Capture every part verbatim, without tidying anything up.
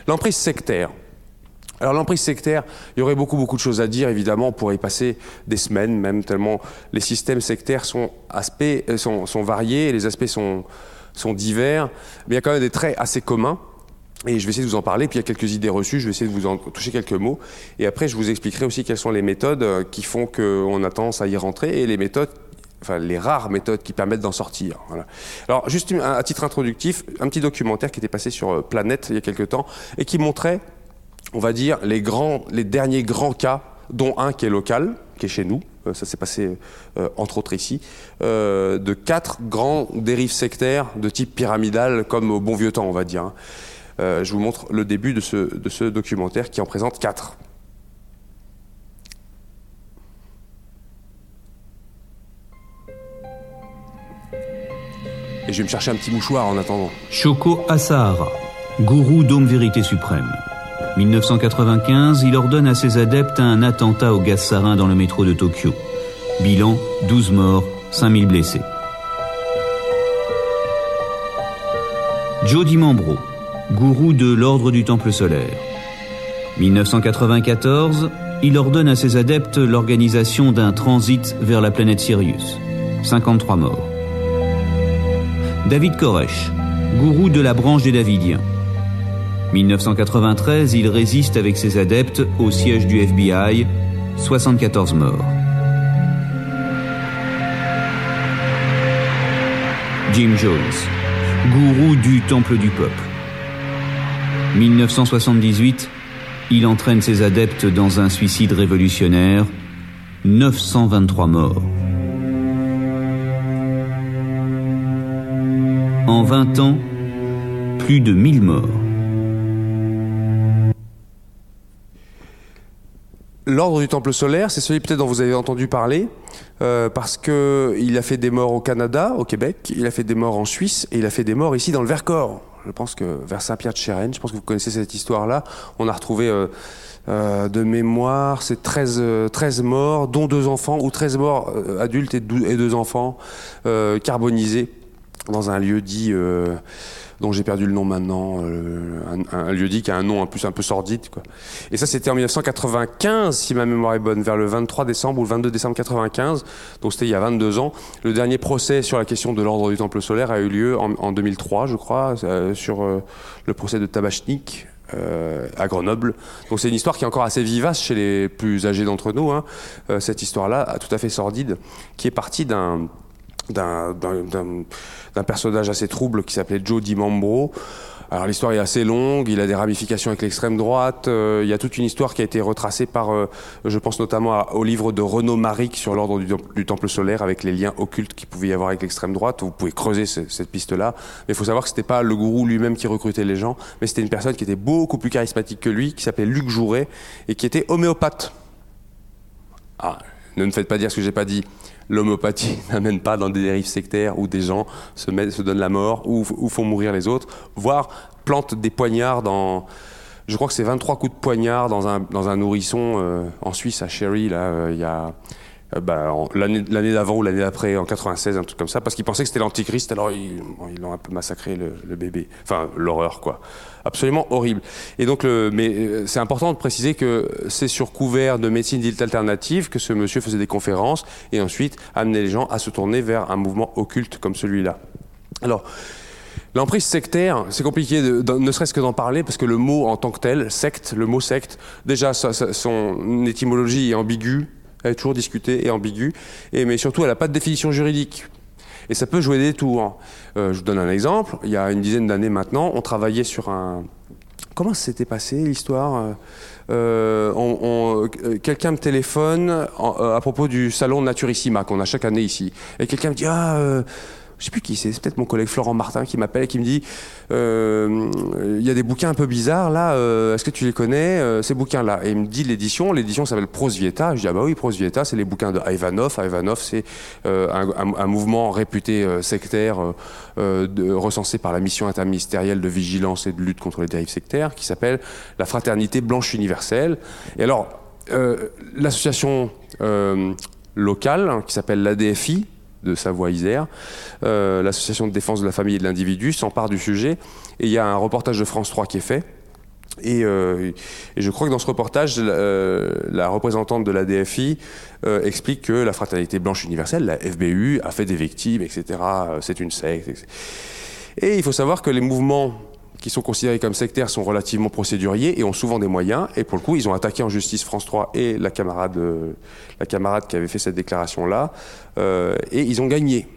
L'emprise sectaire. Alors l'emprise sectaire, il y aurait beaucoup beaucoup de choses à dire, évidemment, on pourrait y passer des semaines même, tellement les systèmes sectaires sont, aspects, sont, sont variés, et les aspects sont, sont divers, mais il y a quand même des traits assez communs, et je vais essayer de vous en parler, puis il y a quelques idées reçues, je vais essayer de vous en toucher quelques mots, et après je vous expliquerai aussi quelles sont les méthodes qui font qu'on a tendance à y rentrer, et les méthodes, enfin les rares méthodes qui permettent d'en sortir. Voilà. Alors juste à titre introductif, un petit documentaire qui était passé sur Planète il y a quelques temps, et qui montrait, on va dire, les, grands, les derniers grands cas, dont un qui est local, qui est chez nous, euh, ça s'est passé euh, entre autres ici, euh, de quatre grands dérives sectaires de type pyramidal, comme au bon vieux temps, on va dire. Euh, je vous montre le début de ce, de ce documentaire qui en présente quatre. Et je vais me chercher un petit mouchoir en attendant. Shoko Asahara, gourou d'Homme Vérité Suprême. mille neuf cent quatre-vingt-quinze, il ordonne à ses adeptes un attentat au gaz sarin dans le métro de Tokyo. Bilan, douze morts, cinq mille blessés. Joe DiMambro, gourou de l'Ordre du Temple solaire. mille neuf cent quatre-vingt-quatorze, il ordonne à ses adeptes l'organisation d'un transit vers la planète Sirius. cinquante-trois morts. David Koresh, gourou de la branche des Davidiens. mille neuf cent quatre-vingt-treize, il résiste avec ses adeptes au siège du F B I, soixante-quatorze morts. Jim Jones, gourou du Temple du Peuple. mille neuf cent soixante-dix-huit, il entraîne ses adeptes dans un suicide révolutionnaire, neuf cent vingt-trois morts. En vingt ans, plus de mille morts. L'Ordre du Temple solaire, c'est celui peut-être dont vous avez entendu parler, euh, parce qu'il a fait des morts au Canada, au Québec, il a fait des morts en Suisse, et il a fait des morts ici dans le Vercors. Je pense que vers Saint-Pierre-de-Chérennes, je pense que vous connaissez cette histoire-là. On a retrouvé euh, euh, de mémoire, c'est treize, euh, treize morts, dont deux enfants, ou treize morts euh, adultes et deux, et deux enfants euh, carbonisés dans un lieu dit... Euh, dont j'ai perdu le nom maintenant, euh, un, un lieu dit qui a un nom en plus un peu sordide, quoi. Et ça, c'était en mille neuf cent quatre-vingt-quinze, si ma mémoire est bonne, vers le vingt-trois décembre ou le vingt-deux décembre quatre-vingt-quinze, donc c'était il y a vingt-deux ans. Le dernier procès sur la question de l'Ordre du Temple solaire a eu lieu en, en deux mille trois, je crois, euh, sur euh, le procès de Tabachnik euh, à Grenoble. Donc c'est une histoire qui est encore assez vivace chez les plus âgés d'entre nous, hein. Euh, cette histoire-là, tout à fait sordide, qui est partie d'un... d'un, d'un, d'un, d'un personnage assez trouble qui s'appelait Joe DiMambro. Alors l'histoire est assez longue, il a des ramifications avec l'extrême droite, euh, il y a toute une histoire qui a été retracée par, euh, je pense notamment à, au livre de Renaud Maric sur l'Ordre du, du Temple solaire, avec les liens occultes qu'il pouvait y avoir avec l'extrême droite. Vous pouvez creuser ce, cette piste-là, mais il faut savoir que c'était pas le gourou lui-même qui recrutait les gens, mais c'était une personne qui était beaucoup plus charismatique que lui, qui s'appelait Luc Jouret, et qui était homéopathe. Ah, ne me faites pas dire ce que j'ai pas dit. L'homéopathie n'amène pas dans des dérives sectaires où des gens se, mettent, se donnent la mort ou, ou font mourir les autres, voire plantent des poignards dans... Je crois que c'est vingt-trois coups de poignard dans un, dans un nourrisson euh, en Suisse, à Sherry, là, euh, il y a... Euh, bah, en, l'année, l'année d'avant ou l'année d'après, en quatre-vingt-seize, un truc comme ça, parce qu'ils pensaient que c'était l'antichrist, alors ils, bon, ils l'ont un peu massacré, le, le bébé. Enfin, l'horreur, quoi. Absolument horrible. Et donc, le, mais c'est important de préciser que c'est sur couvert de médecine dite alternative que ce monsieur faisait des conférences et ensuite amenait les gens à se tourner vers un mouvement occulte comme celui-là. Alors, l'emprise sectaire, c'est compliqué, de, de, ne serait-ce que d'en parler, parce que le mot en tant que tel, secte, le mot secte, déjà, ça, ça, son étymologie est ambiguë, elle est toujours discutée et ambiguë, et, mais surtout, elle n'a pas de définition juridique. Et ça peut jouer des tours. Euh, je vous donne un exemple. Il y a une dizaine d'années maintenant, on travaillait sur un... Comment ça s'était passé, l'histoire euh, on, on, Quelqu'un me téléphone en, euh, à propos du salon Naturissima qu'on a chaque année ici. Et quelqu'un me dit « Ah, euh, je sais plus qui c'est, c'est peut-être mon collègue Florent Martin qui m'appelle et qui me dit euh, il y a des bouquins un peu bizarres là, euh, est-ce que tu les connais, euh, ces bouquins-là » Et il me dit l'édition, l'édition s'appelle Prosvieta. Je dis « Ah bah oui, Prosvieta, c'est les bouquins de Ivanov. Ivanov, c'est euh, un, un, un mouvement réputé euh, sectaire, euh, de, recensé par la mission interministérielle de vigilance et de lutte contre les dérives sectaires, qui s'appelle la Fraternité Blanche Universelle. » Et alors, euh, l'association euh, locale, hein, qui s'appelle l'A D F I, de Savoie-Isère, euh, l'association de défense de la famille et de l'individu s'empare du sujet, et il y a un reportage de France trois qui est fait, Et, euh, et je crois que dans ce reportage, euh, la représentante de la D F I euh, explique que la Fraternité Blanche Universelle, la F B U, a fait des victimes, et cetera. C'est une secte. et cetera. Et il faut savoir que les mouvements qui sont considérés comme sectaires sont relativement procéduriers et ont souvent des moyens. Et pour le coup, ils ont attaqué en justice France trois et la camarade, euh, la camarade qui avait fait cette déclaration-là. Euh, et ils ont gagné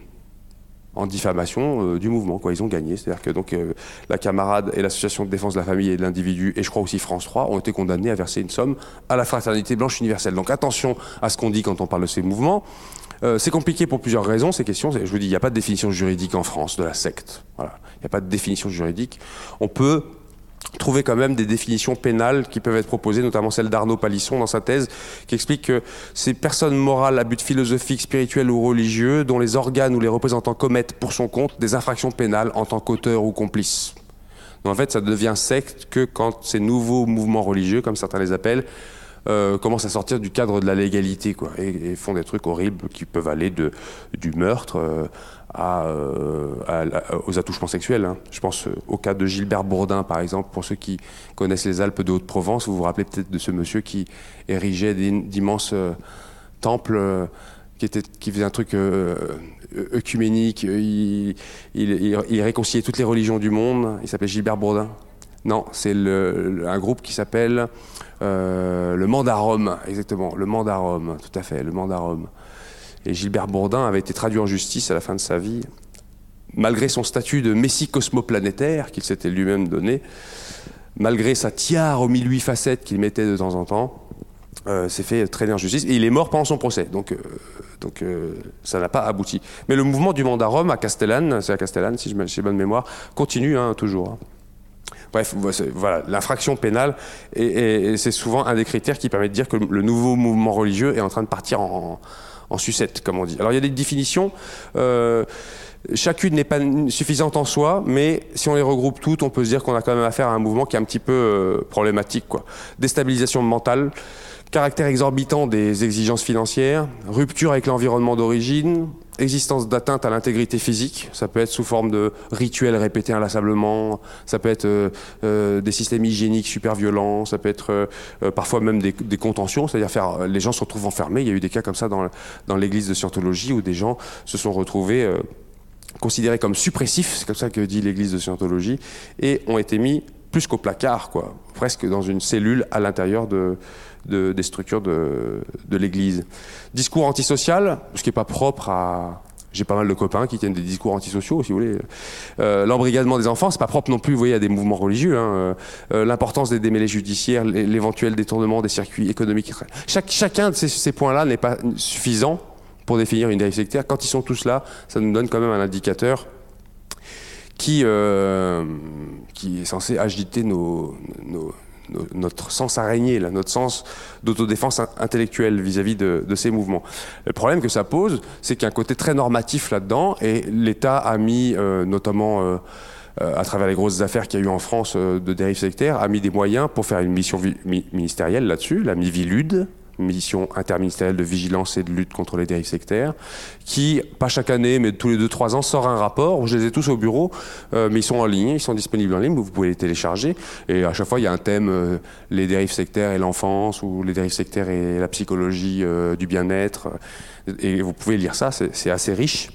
en diffamation euh, du mouvement, quoi. Ils ont gagné. C'est-à-dire que donc, euh, la camarade et l'association de défense de la famille et de l'individu, et je crois aussi France trois, ont été condamnés à verser une somme à la Fraternité Blanche Universelle. Donc attention à ce qu'on dit quand on parle de ces mouvements. Euh, c'est compliqué pour plusieurs raisons, ces questions. Je vous dis, il n'y a pas de définition juridique en France de la secte. Voilà. Il n'y a pas de définition juridique. On peut trouver quand même des définitions pénales qui peuvent être proposées, notamment celle d'Arnaud Palisson dans sa thèse, qui explique que ces personnes morales à but philosophique, spirituel ou religieux, dont les organes ou les représentants commettent pour son compte des infractions pénales en tant qu'auteurs ou complices. Donc en fait, ça devient secte que quand ces nouveaux mouvements religieux, comme certains les appellent, Euh, commencent à sortir du cadre de la légalité, quoi, et, et font des trucs horribles qui peuvent aller de, du meurtre euh, à, euh, à, à, aux attouchements sexuels. Hein. Je pense euh, au cas de Gilbert Bourdin, par exemple, pour ceux qui connaissent les Alpes de Haute-Provence. Vous vous rappelez peut-être de ce monsieur qui érigeait d'immenses euh, temples, euh, qui, était, qui faisait un truc euh, œcuménique. Il, il, il, il réconciliait toutes les religions du monde. Il s'appelait Gilbert Bourdin. Non, c'est le, le, un groupe qui s'appelle euh, le Mandarum, exactement, le Mandarum, tout à fait, le Mandarum. Et Gilbert Bourdin avait été traduit en justice à la fin de sa vie, malgré son statut de messie cosmoplanétaire qu'il s'était lui-même donné, malgré sa tiare aux mille huit facettes qu'il mettait de temps en temps, euh, s'est fait traîner en justice, et il est mort pendant son procès, donc, euh, donc euh, ça n'a pas abouti. Mais le mouvement du Mandarum à Castellane, c'est à Castellane si j'ai bonne mémoire, continue hein, toujours. Hein. Bref, voilà, l'infraction pénale, et, et, et c'est souvent un des critères qui permet de dire que le nouveau mouvement religieux est en train de partir en, en sucette, comme on dit. Alors il y a des définitions, euh, chacune n'est pas suffisante en soi, mais si on les regroupe toutes, on peut se dire qu'on a quand même affaire à un mouvement qui est un petit peu euh, problématique, quoi. Déstabilisation mentale, caractère exorbitant des exigences financières, rupture avec l'environnement d'origine, existence d'atteinte à l'intégrité physique, ça peut être sous forme de rituels répétés inlassablement, ça peut être euh, euh, des systèmes hygiéniques super violents, ça peut être euh, parfois même des, des contentions, c'est-à-dire faire, les gens se retrouvent enfermés. Il y a eu des cas comme ça dans, dans l'église de Scientologie où des gens se sont retrouvés euh, considérés comme suppressifs, c'est comme ça que dit l'église de Scientologie, et ont été mis plus qu'au placard, quoi, presque dans une cellule à l'intérieur de De, des structures de, de l'Église. Discours antisocial, ce qui n'est pas propre à... J'ai pas mal de copains qui tiennent des discours antisociaux, si vous voulez. Euh, L'embrigadement des enfants, c'est pas propre non plus, vous voyez, à des mouvements religieux. Hein. Euh, L'importance des démêlés judiciaires, l'éventuel détournement des circuits économiques. Chaque, chacun de ces, ces points-là n'est pas suffisant pour définir une dérive sectaire. Quand ils sont tous là, ça nous donne quand même un indicateur qui, euh, qui est censé agiter nos... nos notre sens araignée, là, notre sens d'autodéfense intellectuelle vis-à-vis de, de ces mouvements. Le problème que ça pose, c'est qu'il y a un côté très normatif là-dedans, et l'État a mis, euh, notamment euh, euh, à travers les grosses affaires qu'il y a eu en France euh, de dérives sectaires, a mis des moyens pour faire une mission mi ministérielle là-dessus, la MIVILUD, mission interministérielle de vigilance et de lutte contre les dérives sectaires, qui, pas chaque année, mais tous les deux trois ans, sort un rapport. Je les ai tous au bureau, euh, mais ils sont en ligne, ils sont disponibles en ligne, vous pouvez les télécharger. Et à chaque fois, il y a un thème, euh, les dérives sectaires et l'enfance, ou les dérives sectaires et la psychologie euh, du bien-être. Et vous pouvez lire ça, c'est assez riche.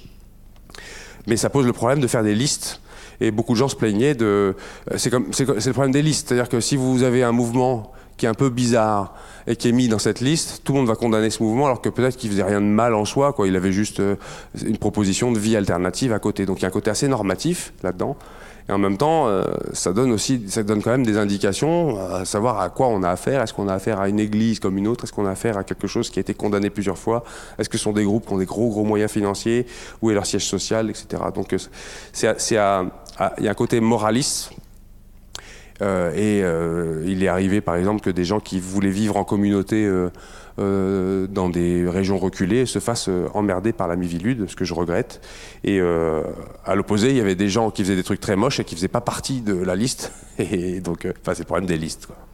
Mais ça pose le problème de faire des listes. Et beaucoup de gens se plaignaient de... C'est comme, c'est le problème des listes. C'est-à-dire que si vous avez un mouvement qui est un peu bizarre et qui est mis dans cette liste, tout le monde va condamner ce mouvement alors que peut-être qu'il faisait rien de mal en soi, quoi. Il avait juste euh, une proposition de vie alternative à côté. Donc il y a un côté assez normatif là-dedans. Et en même temps, euh, ça donne aussi, ça donne quand même des indications à savoir à quoi on a affaire. Est-ce qu'on a affaire à une église comme une autre? Est-ce qu'on a affaire à quelque chose qui a été condamné plusieurs fois? Est-ce que ce sont des groupes qui ont des gros gros moyens financiers? Où est leur siège social, et cetera. Donc c'est, c'est à, à, il y a un côté moraliste. Euh, et euh, il est arrivé par exemple que des gens qui voulaient vivre en communauté euh, euh, dans des régions reculées se fassent euh, emmerder par la MIVILUD, ce que je regrette. Et euh, à l'opposé, il y avait des gens qui faisaient des trucs très moches et qui faisaient pas partie de la liste. Et donc, euh, enfin, c'est le problème des listes, quoi.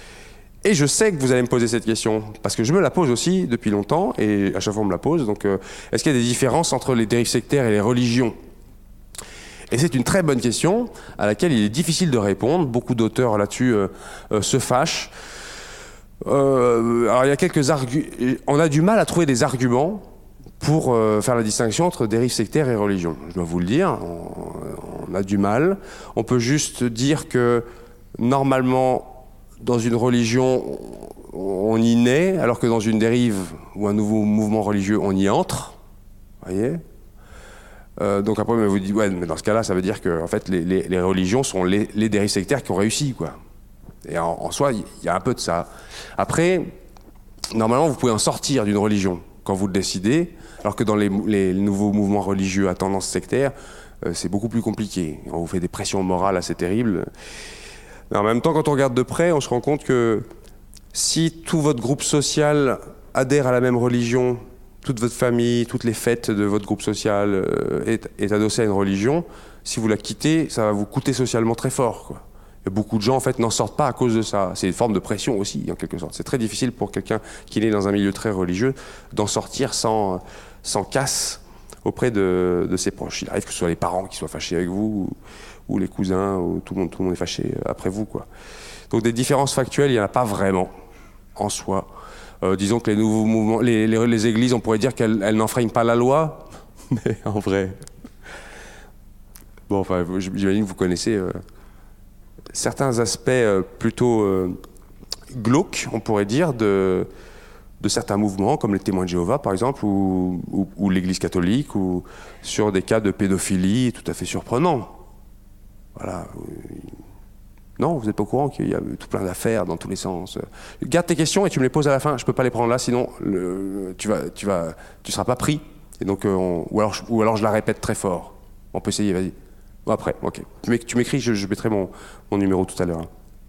Et je sais que vous allez me poser cette question, parce que je me la pose aussi depuis longtemps, et à chaque fois on me la pose. Donc, euh, est-ce qu'il y a des différences entre les dérives sectaires et les religions ? Et c'est une très bonne question à laquelle il est difficile de répondre. Beaucoup d'auteurs là-dessus euh, euh, se fâchent. Euh, alors il y a quelques arguments. On a du mal à trouver des arguments pour euh, faire la distinction entre dérive sectaire et religion. Je dois vous le dire, on, on a du mal. On peut juste dire que normalement, dans une religion, on y naît, alors que dans une dérive ou un nouveau mouvement religieux, on y entre. Vous voyez ? Euh, donc après, vous dites, ouais, mais dans ce cas-là, ça veut dire que en fait, les, les, les religions sont les, les dérives sectaires qui ont réussi, quoi. Et en, en soi, il y a un peu de ça. Après, normalement, vous pouvez en sortir d'une religion quand vous le décidez, alors que dans les, les nouveaux mouvements religieux à tendance sectaire, euh, c'est beaucoup plus compliqué. On vous fait des pressions morales assez terribles. Mais en même temps, quand on regarde de près, on se rend compte que si tout votre groupe social adhère à la même religion, toute votre famille, toutes les fêtes de votre groupe social euh, est, est adossée à une religion, si vous la quittez, ça va vous coûter socialement très fort, quoi. Et beaucoup de gens, en fait, n'en sortent pas à cause de ça. C'est une forme de pression aussi, en quelque sorte. C'est très difficile pour quelqu'un qui est dans un milieu très religieux d'en sortir sans, sans casse auprès de, de ses proches. Il arrive que ce soit les parents qui soient fâchés avec vous, ou, ou les cousins, ou tout le monde, tout le monde est fâché après vous, quoi. Donc des différences factuelles, il n'y en a pas vraiment, en soi. Euh, disons que les nouveaux mouvements, les, les, les églises, on pourrait dire qu'elles elles n'enfreignent pas la loi, mais en vrai... Bon, enfin, j'imagine que vous connaissez... Euh, certains aspects euh, plutôt euh, glauques, on pourrait dire, de, de certains mouvements, comme les témoins de Jéhovah, par exemple, ou, ou, ou l'Église catholique, ou sur des cas de pédophilie tout à fait surprenants. Voilà. Non, vous n'êtes pas au courant qu'il y a tout plein d'affaires dans tous les sens. Garde tes questions et tu me les poses à la fin. Je ne peux pas les prendre là, sinon le, tu vas, tu vas, tu seras pas pris. Et donc, euh, on, ou, alors, ou alors je la répète très fort. On peut essayer, vas-y. Après, ok. Tu m'écris, je, je mettrai mon, mon numéro tout à l'heure.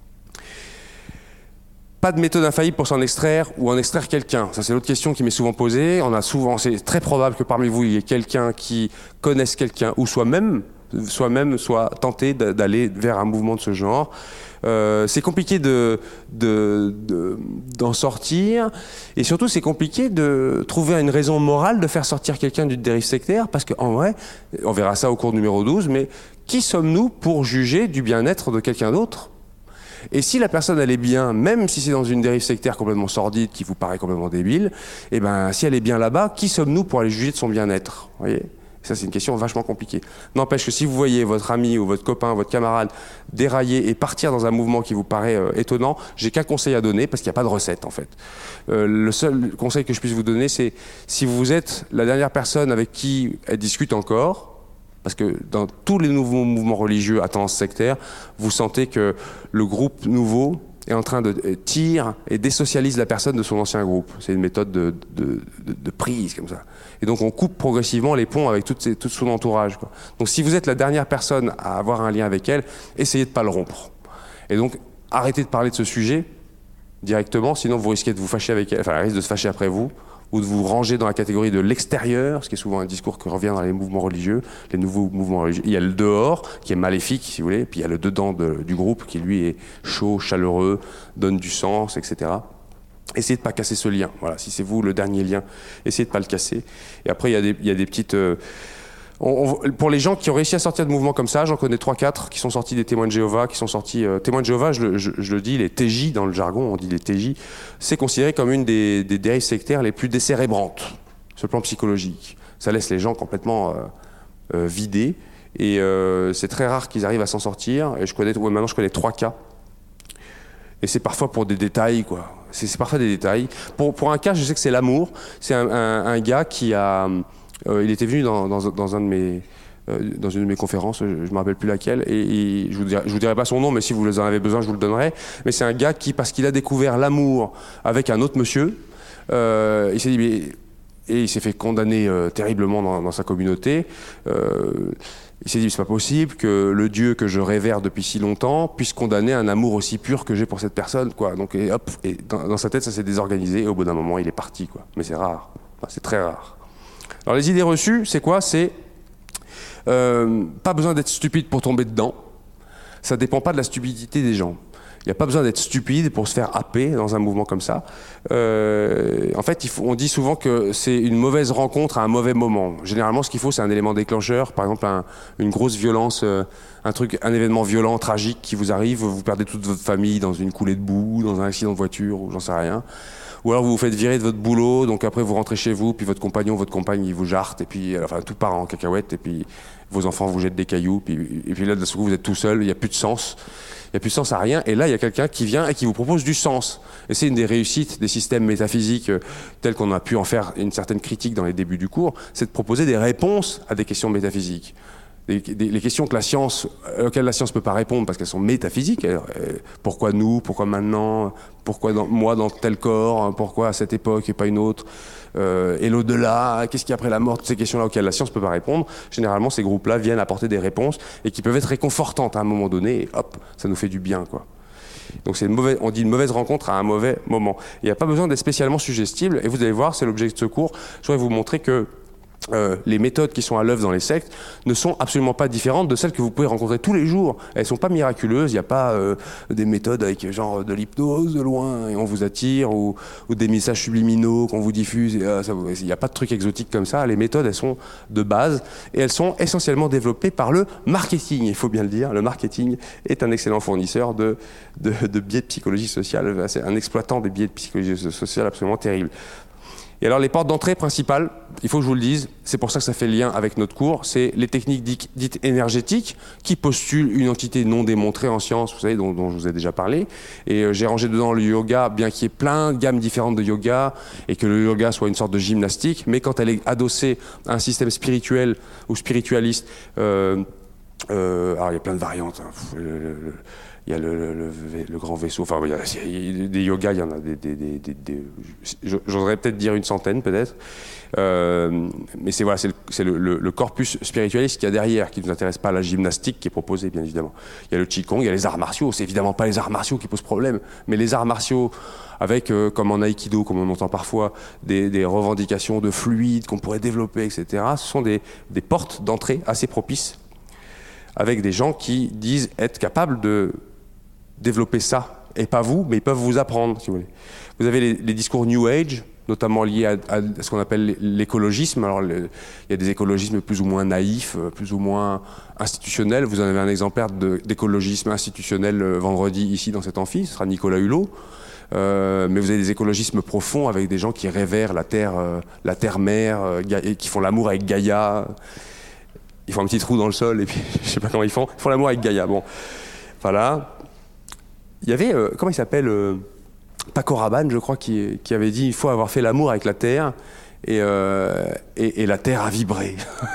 Pas de méthode infaillible pour s'en extraire ou en extraire quelqu'un. Ça, c'est l'autre question qui m'est souvent posée. On a souvent, c'est très probable que parmi vous, il y ait quelqu'un qui connaisse quelqu'un, ou soit même, soit même, soit tenté d'aller vers un mouvement de ce genre. Euh, c'est compliqué de, de, de, d'en sortir, et surtout c'est compliqué de trouver une raison morale de faire sortir quelqu'un d'une dérive sectaire, parce qu'en vrai, on verra ça au cours numéro douze, mais qui sommes-nous pour juger du bien-être de quelqu'un d'autre ? Et si la personne elle est bien, même si c'est dans une dérive sectaire complètement sordide qui vous paraît complètement débile, et ben si elle est bien là-bas, qui sommes-nous pour aller juger de son bien-être ? Vous voyez ? Ça, c'est une question vachement compliquée. N'empêche que si vous voyez votre ami ou votre copain, votre camarade dérailler et partir dans un mouvement qui vous paraît euh, étonnant, j'ai qu'un conseil à donner, parce qu'il n'y a pas de recette, en fait. Euh, le seul conseil que je puisse vous donner, c'est si vous êtes la dernière personne avec qui elle discute encore, parce que dans tous les nouveaux mouvements religieux à tendance sectaire, vous sentez que le groupe nouveau est en train de tirer et désocialise la personne de son ancien groupe. C'est une méthode de, de, de, de prise, comme ça. Et donc on coupe progressivement les ponts avec toutes ses, tout son entourage, quoi. Donc si vous êtes la dernière personne à avoir un lien avec elle, essayez de ne pas le rompre. Et donc arrêtez de parler de ce sujet directement, sinon vous risquez de vous fâcher avec elle, enfin elle risque de se fâcher après vous, ou de vous ranger dans la catégorie de l'extérieur, ce qui est souvent un discours qui revient dans les mouvements religieux, les nouveaux mouvements religieux. Il y a le dehors, qui est maléfique, si vous voulez, puis il y a le dedans de, du groupe, qui lui est chaud, chaleureux, donne du sens, et cetera. Essayez de ne pas casser ce lien. Voilà, si c'est vous le dernier lien, essayez de ne pas le casser. Et après, il y a des, il y a des petites... Euh, on, on, pour les gens qui ont réussi à sortir de mouvements comme ça, j'en connais trois quatre qui sont sortis des témoins de Jéhovah, qui sont sortis... Euh, témoins de Jéhovah, je, je, je le dis, les T J dans le jargon, on dit les T J, c'est considéré comme une des, des dérives sectaires les plus décérébrantes, sur le plan psychologique. Ça laisse les gens complètement euh, euh, vidés, et euh, c'est très rare qu'ils arrivent à s'en sortir. Et je connais, ouais, maintenant je connais trois cas. Et c'est parfois pour des détails, quoi. C'est, c'est parfois des détails. Pour, pour un cas, je sais que c'est l'amour. C'est un, un, un gars qui a... Euh, il était venu dans, dans, dans, un de mes, euh, dans une de mes conférences, je ne me rappelle plus laquelle, et, et je ne vous, vous dirai pas son nom, mais si vous en avez besoin, je vous le donnerai. Mais c'est un gars qui, parce qu'il a découvert l'amour avec un autre monsieur, euh, il s'est dit... Mais, et il s'est fait condamner euh, terriblement dans, dans sa communauté. Euh, il s'est dit, c'est pas possible que le Dieu que je révère depuis si longtemps puisse condamner un amour aussi pur que j'ai pour cette personne, quoi. Donc, et hop, et dans, dans sa tête, ça s'est désorganisé, et au bout d'un moment, il est parti, quoi. Mais c'est rare. Enfin, c'est très rare. Alors, les idées reçues, c'est quoi ? C'est euh, pas besoin d'être stupide pour tomber dedans. Ça dépend pas de la stupidité des gens. Il n'y a pas besoin d'être stupide pour se faire happer dans un mouvement comme ça. Euh, en fait, il faut, on dit souvent que c'est une mauvaise rencontre à un mauvais moment. Généralement, ce qu'il faut, c'est un élément déclencheur. Par exemple, un, une grosse violence, euh, un truc, un événement violent, tragique qui vous arrive. Vous perdez toute votre famille dans une coulée de boue, dans un accident de voiture, ou j'en sais rien. Ou alors vous vous faites virer de votre boulot, donc après vous rentrez chez vous, puis votre compagnon, votre compagne, il vous jarte, et puis enfin tout part en cacahuète, et puis vos enfants vous jettent des cailloux, puis, et puis là d'un coup vous êtes tout seul, il n'y a plus de sens. Il n'y a plus de sens à rien, et là il y a quelqu'un qui vient et qui vous propose du sens. Et c'est une des réussites des systèmes métaphysiques euh, tels qu'on a pu en faire une certaine critique dans les débuts du cours, c'est de proposer des réponses à des questions métaphysiques. Les, les questions que la science, auxquelles la science ne peut pas répondre parce qu'elles sont métaphysiques. Alors, euh, pourquoi nous, pourquoi maintenant, pourquoi dans, moi dans tel corps, pourquoi à cette époque et pas une autre, euh, et l'au-delà, qu'est-ce qu'il y a après la mort, toutes ces questions-là auxquelles la science ne peut pas répondre. Généralement, ces groupes-là viennent apporter des réponses et qui peuvent être réconfortantes à un moment donné, et hop, ça nous fait du bien, quoi. Donc c'est une mauvaise, on dit une mauvaise rencontre à un mauvais moment. Il n'y a pas besoin d'être spécialement suggestible, et vous allez voir, c'est l'objet de ce cours. Je voudrais vous montrer que Euh, les méthodes qui sont à l'œuvre dans les sectes ne sont absolument pas différentes de celles que vous pouvez rencontrer tous les jours. Elles sont pas miraculeuses. Il n'y a pas euh, des méthodes avec genre de l'hypnose de loin et on vous attire, ou, ou des messages subliminaux qu'on vous diffuse. Et, euh, ça, il n'y a pas de trucs exotiques comme ça. Les méthodes, elles sont de base et elles sont essentiellement développées par le marketing. Il faut bien le dire. Le marketing est un excellent fournisseur de, de, de biais de psychologie sociale. C'est un exploitant des biais de psychologie sociale absolument terrible. Et alors les portes d'entrée principales, il faut que je vous le dise, c'est pour ça que ça fait lien avec notre cours, c'est les techniques dites, dites énergétiques qui postulent une entité non démontrée en science, vous savez, dont, dont je vous ai déjà parlé. Et euh, j'ai rangé dedans le yoga, bien qu'il y ait plein de gammes différentes de yoga, et que le yoga soit une sorte de gymnastique, mais quand elle est adossée à un système spirituel ou spiritualiste, euh, euh, alors il y a plein de variantes, hein, le, le, le, il y a le, le, le, le grand vaisseau, enfin il y a des yogas, il y en a des, des, des, des, des j'oserais peut-être dire une centaine peut-être, euh, mais c'est voilà, c'est, le, c'est le, le, le corpus spiritualiste qu'il y a derrière, qui ne nous intéresse pas, la gymnastique qui est proposée bien évidemment. Il y a le qigong, il y a les arts martiaux, c'est évidemment pas les arts martiaux qui posent problème, mais les arts martiaux avec, euh, comme en aïkido, comme on entend parfois, des, des revendications de fluide qu'on pourrait développer, et cetera. Ce sont des, des portes d'entrée assez propices, avec des gens qui disent être capables de développer ça, et pas vous, mais ils peuvent vous apprendre, si vous voulez. Vous avez les, les discours New Age, notamment liés à, à ce qu'on appelle l'écologisme. Alors, le, il y a des écologismes plus ou moins naïfs, plus ou moins institutionnels. Vous en avez un exemplaire de, d'écologisme institutionnel vendredi, ici, dans cet amphi, ce sera Nicolas Hulot. Euh, mais vous avez des écologismes profonds avec des gens qui révèrent la terre, euh, la terre-mère, euh, et qui font l'amour avec Gaïa. Ils font un petit trou dans le sol, et puis, je sais pas comment ils font. Ils font l'amour avec Gaïa, bon. Voilà. Il y avait, euh, comment il s'appelle, euh, Paco Rabanne, je crois, qui, qui avait dit il faut avoir fait l'amour avec la terre, et, euh, et, et la terre a vibré.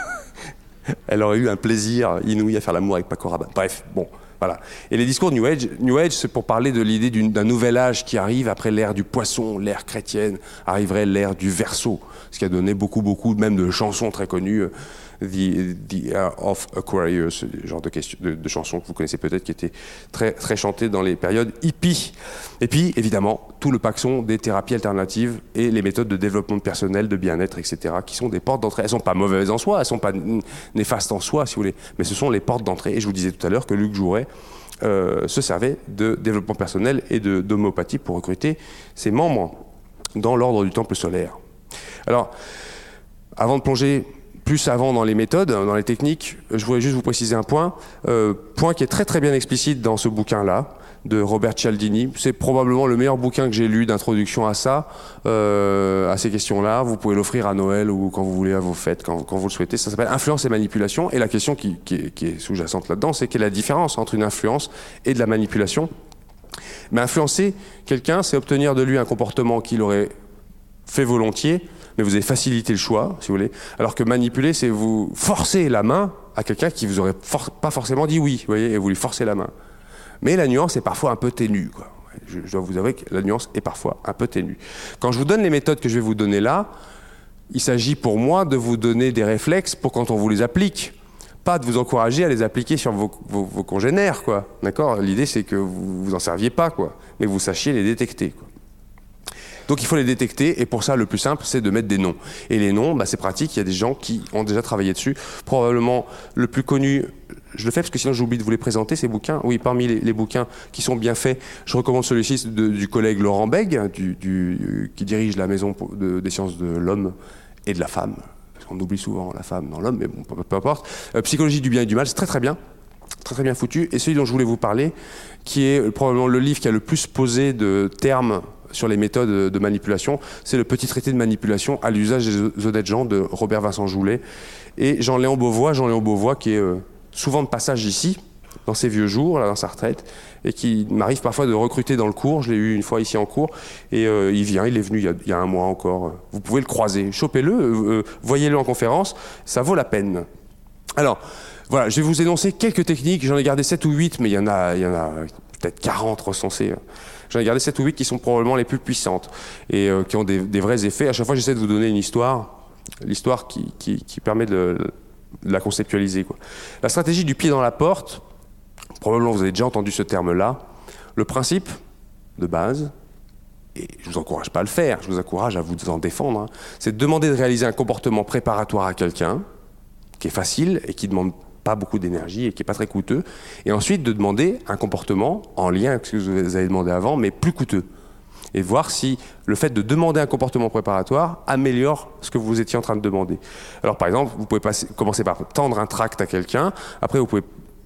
Elle aurait eu un plaisir inouï à faire l'amour avec Paco Rabanne. Bref, bon, voilà. Et les discours New Age, New Age, c'est pour parler de l'idée d'une, d'un nouvel âge qui arrive après l'ère du poisson, l'ère chrétienne, arriverait l'ère du Verseau, ce qui a donné beaucoup, beaucoup, même de chansons très connues. The, the Air of Aquarius, genre de, question, de, de chansons que vous connaissez peut-être, qui étaient très, très chantées dans les périodes hippies. Et puis, évidemment, tout le paxon des thérapies alternatives et les méthodes de développement personnel, de bien-être, et cetera, qui sont des portes d'entrée. Elles ne sont pas mauvaises en soi, elles ne sont pas néfastes en soi, si vous voulez, mais ce sont les portes d'entrée. Et je vous disais tout à l'heure que Luc Jouret euh, se servait de développement personnel et de, d'homéopathie pour recruter ses membres dans l'ordre du Temple solaire. Alors, avant de plonger plus avant dans les méthodes, dans les techniques, je voudrais juste vous préciser un point, euh, point qui est très très bien explicite dans ce bouquin-là, de Robert Cialdini. C'est probablement le meilleur bouquin que j'ai lu d'introduction à ça, euh, à ces questions-là. Vous pouvez l'offrir à Noël ou quand vous voulez, à vos fêtes, quand, quand vous le souhaitez. Ça s'appelle Influence et manipulation. Et la question qui, qui, est, qui est sous-jacente là-dedans, c'est quelle est la différence entre une influence et de la manipulation. Mais influencer quelqu'un, c'est obtenir de lui un comportement qu'il aurait fait volontiers, mais vous avez facilité le choix, si vous voulez. Alors que manipuler, c'est vous forcer la main à quelqu'un qui vous aurait for- pas forcément dit oui, vous voyez, et vous lui forcez la main. Mais la nuance est parfois un peu ténue, quoi. Je, je dois vous avouer que la nuance est parfois un peu ténue. Quand je vous donne les méthodes que je vais vous donner là, il s'agit pour moi de vous donner des réflexes pour quand on vous les applique, pas de vous encourager à les appliquer sur vos, vos, vos congénères, quoi. D'accord ? L'idée, c'est que vous vous en serviez pas, quoi, mais vous sachiez les détecter, quoi. Donc il faut les détecter, et pour ça, le plus simple, c'est de mettre des noms. Et les noms, bah, c'est pratique, il y a des gens qui ont déjà travaillé dessus. Probablement le plus connu, je le fais parce que sinon j'oublie de vous les présenter, ces bouquins. Oui, parmi les, les bouquins qui sont bien faits, je recommande celui-ci de, du collègue Laurent Bègue, du, du, qui dirige la Maison de, des sciences de l'homme et de la femme. Parce qu'on oublie souvent la femme dans l'homme, mais bon, peu, peu importe. Euh, Psychologie du bien et du mal, c'est très très bien. Très très bien foutu. Et celui dont je voulais vous parler, qui est probablement le livre qui a le plus posé de termes sur les méthodes de manipulation, c'est le petit traité de manipulation à l'usage des honnêtes gens de Robert Vincent Joulet et Jean-Léon Beauvois, Jean-Léon Beauvois qui est euh, souvent de passage ici, dans ses vieux jours, là, dans sa retraite, et qui m'arrive parfois de recruter dans le cours. Je l'ai eu une fois ici en cours, et euh, il vient, il est venu il y, a, il y a un mois encore. Vous pouvez le croiser, chopez-le, euh, voyez-le en conférence, ça vaut la peine. Alors, voilà, je vais vous énoncer quelques techniques, j'en ai gardé sept ou huit, mais il y en a, il y en a peut-être quarante recensées. J'en ai gardé sept ou huit qui sont probablement les plus puissantes et euh, qui ont des, des vrais effets. À chaque fois, j'essaie de vous donner une histoire, l'histoire qui, qui, qui permet de, de la conceptualiser, quoi. La stratégie du pied dans la porte, probablement vous avez déjà entendu ce terme-là. Le principe de base, et je ne vous encourage pas à le faire, je vous encourage à vous en défendre, hein, c'est de demander de réaliser un comportement préparatoire à quelqu'un, qui est facile et qui demande pas beaucoup d'énergie et qui n'est pas très coûteux, et ensuite de demander un comportement en lien avec ce que vous avez demandé avant, mais plus coûteux. Et voir si le fait de demander un comportement préparatoire améliore ce que vous étiez en train de demander. Alors par exemple, vous pouvez passer, commencer par tendre un tract à quelqu'un, après vous pouvez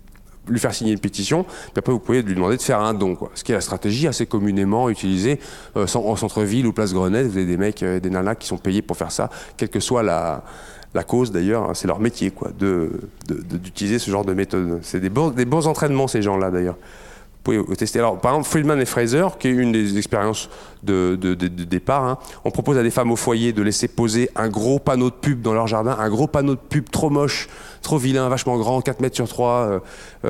lui faire signer une pétition, puis après vous pouvez lui demander de faire un don, quoi. Ce qui est la stratégie assez communément utilisée euh, en centre-ville ou place Grenette. Vous avez des mecs, euh, des nanas qui sont payés pour faire ça, quelle que soit la... La cause, d'ailleurs, c'est leur métier, quoi, de, de, de, d'utiliser ce genre de méthode. C'est des bons, des bons entraînements, ces gens-là, d'ailleurs. Vous pouvez tester. Alors, par exemple, Friedman et Fraser, qui est une des expériences de, de, de, de départ, hein, on propose à des femmes au foyer de laisser poser un gros panneau de pub dans leur jardin, un gros panneau de pub trop moche, trop vilain, vachement grand, quatre mètres sur trois, euh,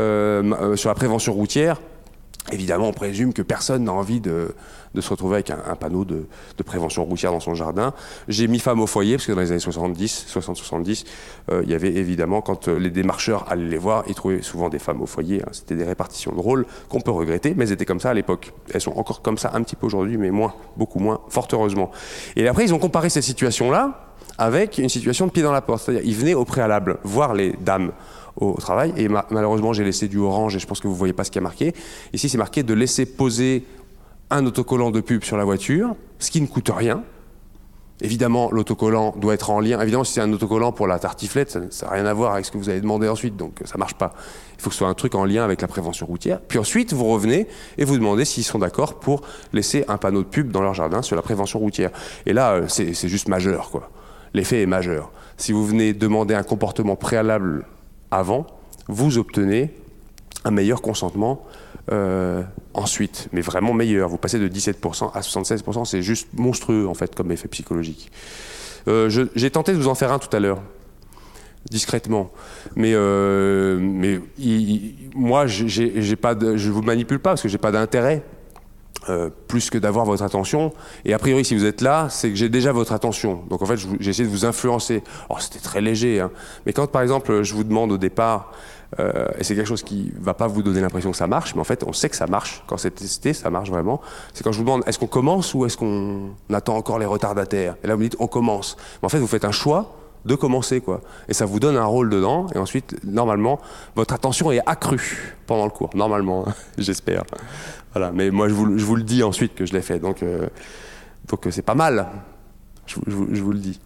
euh, sur la prévention routière. Évidemment, on présume que personne n'a envie de, de se retrouver avec un, un panneau de, de prévention routière dans son jardin. J'ai mis femme au foyer, parce que dans les années soixante-dix, soixante soixante-dix, euh, il y avait évidemment, quand les démarcheurs allaient les voir, ils trouvaient souvent des femmes au foyer. Hein. C'était des répartitions de rôles qu'on peut regretter, mais elles étaient comme ça à l'époque. Elles sont encore comme ça un petit peu aujourd'hui, mais moins, beaucoup moins, fort heureusement. Et après, ils ont comparé ces situations-là avec une situation de pied dans la porte. C'est-à-dire, ils venaient au préalable voir les dames au travail, et ma malheureusement j'ai laissé du orange et je pense que vous voyez pas ce qui est marqué. Ici c'est marqué de laisser poser un autocollant de pub sur la voiture, ce qui ne coûte rien. Évidemment l'autocollant doit être en lien, évidemment si c'est un autocollant pour la tartiflette, ça n'a rien à voir avec ce que vous avez demandé ensuite, donc ça marche pas. Il faut que ce soit un truc en lien avec la prévention routière. Puis ensuite vous revenez et vous demandez s'ils sont d'accord pour laisser un panneau de pub dans leur jardin sur la prévention routière. Et là c'est juste majeur, quoi. L'effet est majeur. Si vous venez demander un comportement préalable avant, vous obtenez un meilleur consentement euh, ensuite, mais vraiment meilleur. Vous passez de dix-sept pour cent à soixante-seize pour cent, c'est juste monstrueux en fait comme effet psychologique. Euh, j'ai tenté de vous en faire un tout à l'heure, discrètement, mais, euh, mais il, il, moi j'ai, j'ai pas de, je vous manipule pas parce que j'ai pas d'intérêt. Euh, plus que d'avoir votre attention, et a priori si vous êtes là c'est que j'ai déjà votre attention, donc en fait j'ai essayé de vous influencer. Alors c'était très léger, hein. Mais quand par exemple je vous demande au départ euh, et c'est quelque chose qui va pas vous donner l'impression que ça marche, mais en fait on sait que ça marche, quand c'est testé ça marche vraiment, c'est quand je vous demande est-ce qu'on commence ou est-ce qu'on attend encore les retardataires, et là vous me dites on commence, mais en fait vous faites un choix de commencer, quoi. Et ça vous donne un rôle dedans, et ensuite, normalement, votre attention est accrue pendant le cours, normalement, j'espère. Voilà, mais moi, je vous, je vous le dis ensuite que je l'ai fait, donc euh, donc c'est pas mal, je, je, je vous le dis.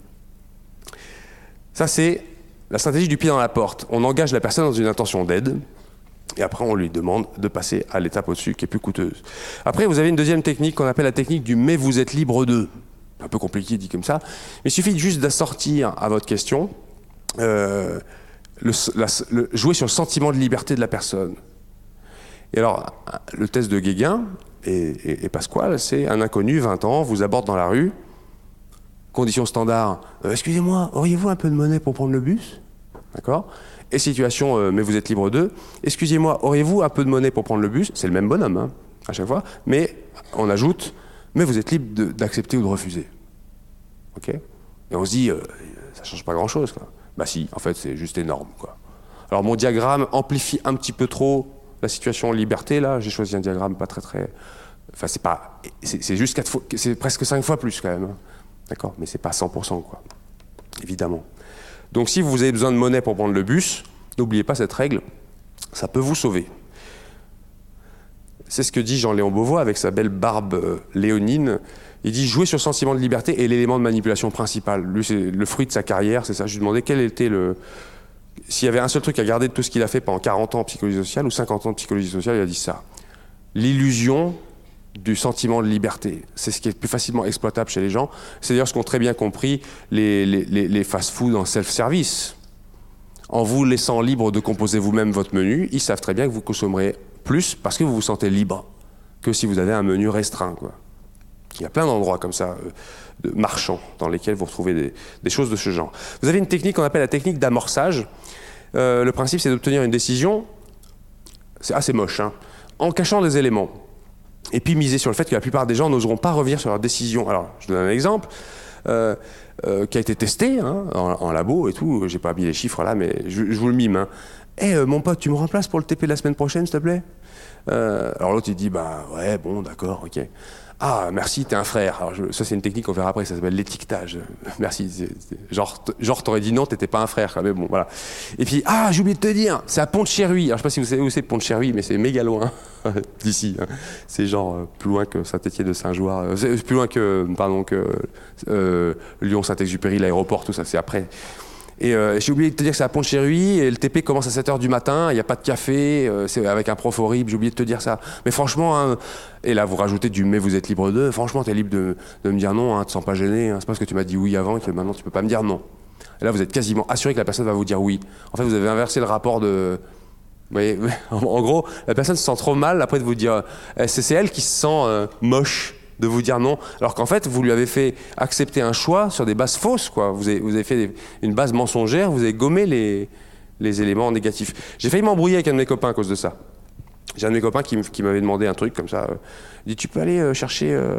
Ça, c'est la stratégie du pied dans la porte. On engage la personne dans une intention d'aide, et après, on lui demande de passer à l'étape au-dessus, qui est plus coûteuse. Après, vous avez une deuxième technique qu'on appelle la technique du « mais vous êtes libre de ». Un peu compliqué dit comme ça, mais il suffit juste d'assortir à votre question, euh, le, la, le, jouer sur le sentiment de liberté de la personne. Et alors, le test de Guéguin et, et, et Pasquale, c'est un inconnu, vingt ans, vous aborde dans la rue, condition standard, euh, excusez-moi, auriez-vous un peu de monnaie pour prendre le bus? D'accord? Et situation, euh, mais vous êtes libre d'eux, excusez-moi, auriez-vous un peu de monnaie pour prendre le bus? C'est le même bonhomme, hein, à chaque fois, mais on ajoute, mais vous êtes libre d'accepter ou de refuser. Ok? Et on se dit, euh, ça change pas grand-chose, quoi. Bah si, en fait, c'est juste énorme, quoi. Alors mon diagramme amplifie un petit peu trop la situation liberté, là. J'ai choisi un diagramme pas très très... Enfin, c'est pas... C'est juste quatre fois... C'est presque cinq fois plus, quand même. Hein. D'accord? Mais c'est pas cent pour cent, quoi. Évidemment. Donc si vous avez besoin de monnaie pour prendre le bus, n'oubliez pas cette règle. Ça peut vous sauver. C'est ce que dit Jean-Léon Beauvois avec sa belle barbe euh, léonine. Il dit jouer sur le sentiment de liberté est l'élément de manipulation principal. Lui, c'est le fruit de sa carrière, c'est ça. Je lui demandais quel était le... S'il y avait un seul truc à garder de tout ce qu'il a fait pendant quarante ans en psychologie sociale ou cinquante ans de psychologie sociale, il a dit ça. L'illusion du sentiment de liberté. C'est ce qui est plus facilement exploitable chez les gens. C'est d'ailleurs ce qu'ont très bien compris les, les, les, les fast-food en self-service. En vous laissant libre de composer vous-même votre menu, ils savent très bien que vous consommerez plus parce que vous vous sentez libre que si vous avez un menu restreint, quoi. Il y a plein d'endroits comme ça, euh, de marchands, dans lesquels vous retrouvez des, des choses de ce genre. Vous avez une technique qu'on appelle la technique d'amorçage. Euh, le principe, c'est d'obtenir une décision, c'est assez moche, hein, en cachant des éléments. Et puis miser sur le fait que la plupart des gens n'oseront pas revenir sur leur décision. Alors, je donne un exemple. Euh, euh, qui a été testé hein, en, en labo et tout. J'ai pas mis les chiffres là, mais je, je vous le mime. Hein. Eh, euh, mon pote, tu me remplaces pour le T P de la semaine prochaine, s'il te plaît euh, Alors l'autre, il dit, bah ouais, bon, d'accord, ok. Ah, merci, t'es un frère. Alors, je, ça, c'est une technique qu'on verra après, ça s'appelle l'étiquetage. Merci. C'est, c'est, genre, genre t'aurais dit non, t'étais pas un frère. Mais bon, voilà. Et puis, ah, j'ai oublié de te dire, c'est à Pont-de-Chéruy. Alors, je sais pas si vous savez où c'est Pont-de-Chéruy, mais c'est méga loin d'ici. Hein. C'est genre euh, plus loin que Saint-Étienne-de-Saint-Jouard. Euh, c'est plus loin que, pardon, que euh, Lyon-Saint-Exupéry, l'aéroport, tout ça, c'est après. Et euh, j'ai oublié de te dire que c'est à Pont-de-Chéruy et le T P commence à sept heures du matin, il n'y a pas de café, euh, c'est avec un prof horrible, j'ai oublié de te dire ça. Mais franchement, hein, et là vous rajoutez du mais vous êtes libre d'eux, franchement t'es libre de, de me dire non, hein, te sens pas gêné, hein, c'est parce que tu m'as dit oui avant que maintenant tu peux pas me dire non. Et là vous êtes quasiment assuré que la personne va vous dire oui. En fait vous avez inversé le rapport de... Vous voyez, en gros, la personne se sent trop mal après de vous dire... C'est, c'est elle qui se sent euh, moche de vous dire non, alors qu'en fait, vous lui avez fait accepter un choix sur des bases fausses, quoi. Vous avez, vous avez fait des, une base mensongère, vous avez gommé les, les éléments négatifs. J'ai failli m'embrouiller avec un de mes copains à cause de ça. J'ai un de mes copains qui, qui m'avait demandé un truc comme ça. Euh, il dit, tu peux aller euh, chercher euh,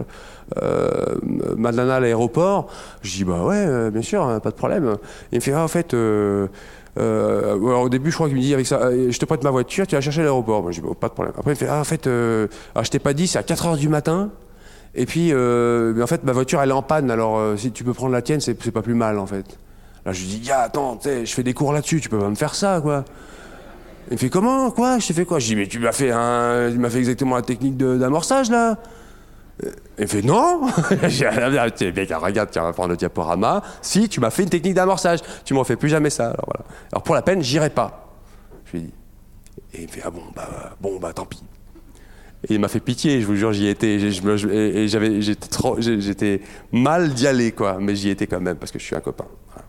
euh, Madeleine à l'aéroport? Je dis, bah ouais, euh, bien sûr, hein, pas de problème. Il me fait, ah, en fait... Euh, Euh, alors au début, je crois qu'il me dit avec ça, euh, je te prête ma voiture, tu vas chercher à l'aéroport. Moi, je dis, oh, pas de problème. Après, il me fait, ah, en fait, euh, alors, je t'ai pas dit, c'est à quatre heures du matin. Et puis, euh, mais en fait, ma voiture, elle est en panne. Alors, euh, si tu peux prendre la tienne, c'est, c'est pas plus mal, en fait. Là, je lui dis, ah, attends, tu sais, je fais des cours là-dessus, tu peux pas me faire ça, quoi. Il me fait, comment, quoi? Je t'ai fait quoi? Je dis, mais tu m'as fait un, tu m'as fait exactement la technique de, d'amorçage, là. Il me fait non. J'ai mec, regarde, tu vas prendre le diaporama. Si, tu m'as fait une technique d'amorçage. Tu m'en fais plus jamais ça. Alors, voilà. Alors pour la peine, j'irai pas. Je lui ai dit. Et il me fait ah bon bah bon bah tant pis. Et il m'a fait pitié. Je vous jure, j'y étais. Je, je, et j'avais, j'étais trop, j'étais mal d'y aller quoi. Mais j'y étais quand même parce que je suis un copain. Voilà.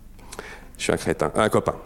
Je suis un crétin, un copain.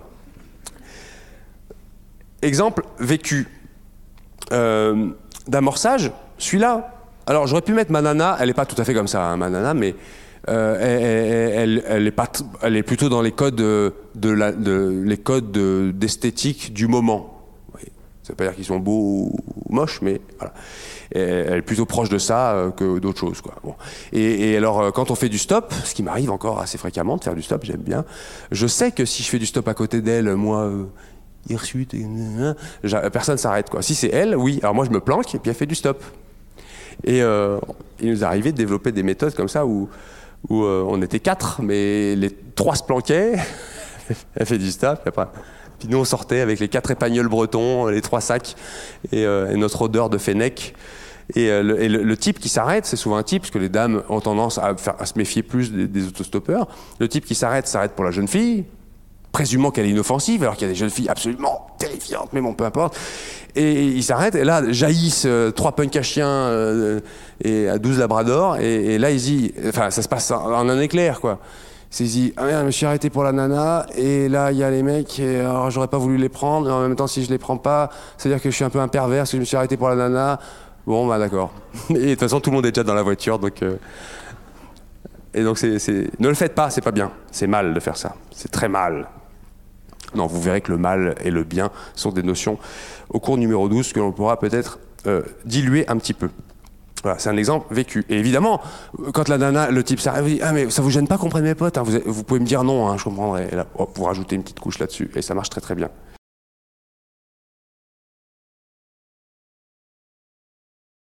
Exemple vécu euh, d'amorçage. Celui-là. Alors j'aurais pu mettre ma nana, elle n'est pas tout à fait comme ça, hein, ma nana, mais euh, elle, elle, elle, est pas t- elle est plutôt dans les codes, de, de la, de, les codes de, d'esthétique du moment. Oui. Ça ne veut pas dire qu'ils sont beaux ou moches, mais voilà. Et elle est plutôt proche de ça euh, que d'autres choses, quoi. Bon. Et, et alors euh, quand on fait du stop, ce qui m'arrive encore assez fréquemment de faire du stop, j'aime bien, je sais que si je fais du stop à côté d'elle, moi... Euh, hirsute, personne ne s'arrête, quoi. Si c'est elle, oui. Alors moi je me planque et puis elle fait du stop. Et euh, il nous est arrivé de développer des méthodes comme ça où, où euh, on était quatre, mais les trois se planquaient. Elle fait du stop, puis, après, puis nous on sortait avec les quatre épagnols bretons, les trois sacs et, euh, et notre odeur de fennec. Et, euh, le, et le, le type qui s'arrête, c'est souvent un type, parce que les dames ont tendance à, faire, à se méfier plus des, des autostoppeurs. Le type qui s'arrête, s'arrête pour la jeune fille, présumant qu'elle est inoffensive, alors qu'il y a des jeunes filles absolument terrifiantes, mais bon, peu importe. Et il s'arrête, et là, jaillissent euh, trois punks à chiens euh, et à douze labradors, et, et là, il dit, enfin, ça se passe en, en un éclair, quoi. C'est dit, ah merde, je me suis arrêté pour la nana, et là, il y a les mecs, et alors j'aurais pas voulu les prendre, mais en même temps, si je les prends pas, c'est-à-dire que je suis un peu un pervers, parce que je me suis arrêté pour la nana. Bon, bah d'accord. Et de toute façon, tout le monde est déjà dans la voiture, donc... Euh... Et donc, c'est, c'est... ne le faites pas, c'est pas bien. C'est mal de faire ça. C'est très mal. Non, vous verrez que le mal et le bien sont des notions au cours numéro douze que l'on pourra peut-être euh, diluer un petit peu. Voilà, c'est un exemple vécu. Et évidemment, quand la nana, le type s'arrive, il dit « Ah mais ça vous gêne pas qu'on prenne mes potes hein, vous, vous pouvez me dire non, hein, je comprendrai. » Et là, hop, vous rajoutez une petite couche là-dessus et ça marche très très bien.